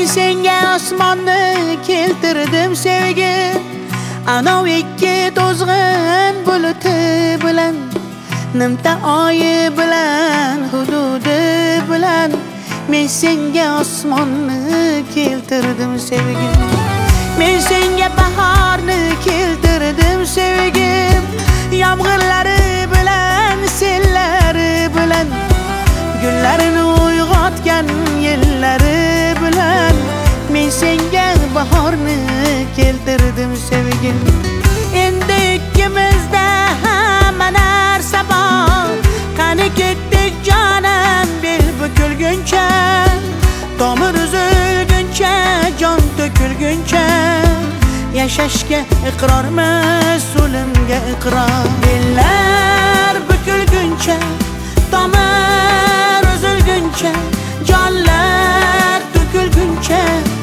senga osmonni keltirdim sevgi, anov ikki to'zg'in buluti bilan, nimta oyi bilan, hududi bilan. Men senga osmonni keltirdim sevgim, men senga bahorni keltirdim sevgim, yomg'irlari bilan, sellari bilan, gullarini uyg'otgan yillari bilan. Men senga bahorni keltirdim sevgim. Endi ikkimizda hamma narsa bor, qani ketdik jonim bel bukilguncha, tomir uzilguncha, jon to'kilguncha, yashashga iqrormiz, o'limga iqror. Bellar bukilguncha, tomir uzilguncha, jonlar to'kilguncha,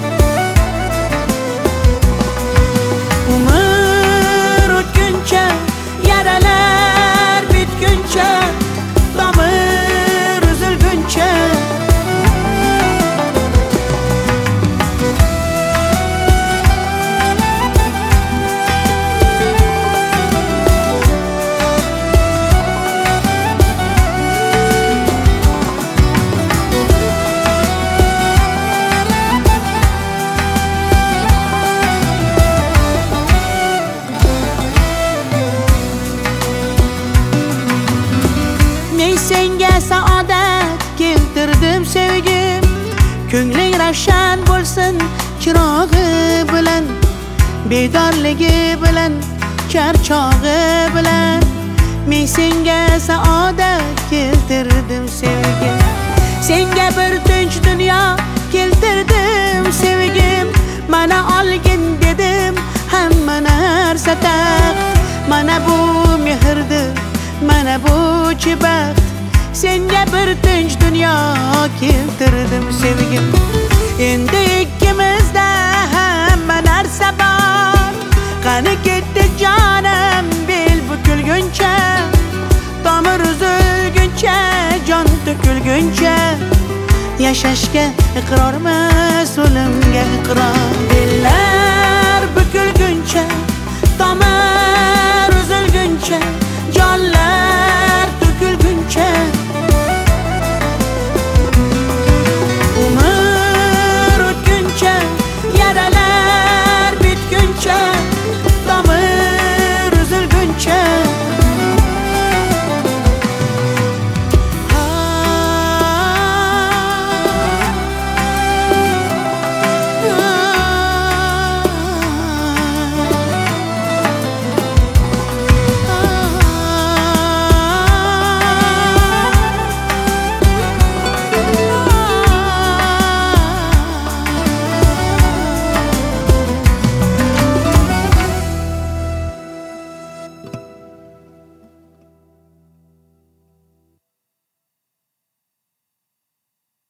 umr o'tguncha, yaralar bitguncha, tomir uzilguncha. Senga saodat keltirdim sevgim, ko'ngling ravshan bo'lsin chirog'i bilan, bedorligi bilan, charchog'i bilan. Men senga saodat keltirdim sevgim, senga bir tinch dunyo keltirdim sevgim. Mana olgin dedim hamma narsa taq, mana bu mehrdir, mana bu chibat. Senga bir tinch dunyo keltirdim sevgim. Endi ikkimizda hamma narsa bor, qani ketdik jonim bel bukilguncha, tomir uzilguncha, jon to'kilguncha, yashashga iqrormiz.